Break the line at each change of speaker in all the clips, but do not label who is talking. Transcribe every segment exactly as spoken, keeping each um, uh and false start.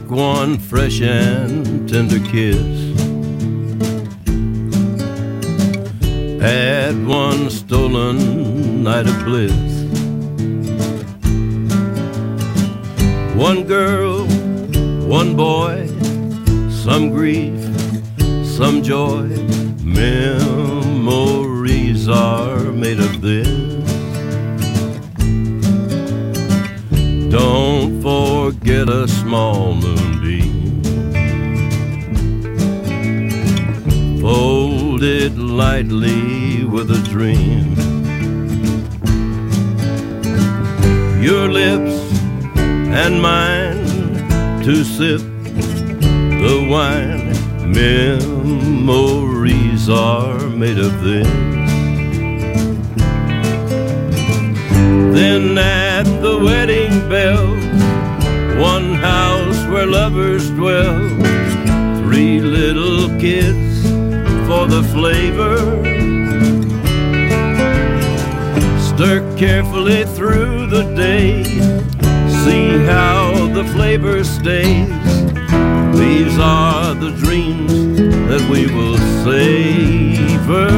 one fresh and tender kiss. Had one stolen night of bliss. One girl, one boy, some grief, some joy. Memories are made of this. Don't forget a small moonbeam, fold it lightly with a dream. Your lips and mine to sip the wine. Memories are made of this. Then at the wedding bells, one house where lovers dwell, three little kids for the flavor. Stir carefully through the day, see how the flavor stays. These are the dreams that we will savor,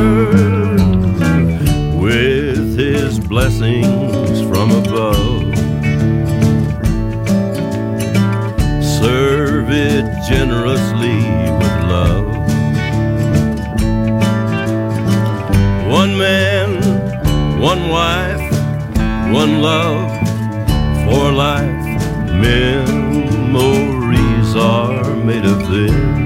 with His blessings from above. Serve it generously with love. One man, one wife, one love for life. Memories are made of this.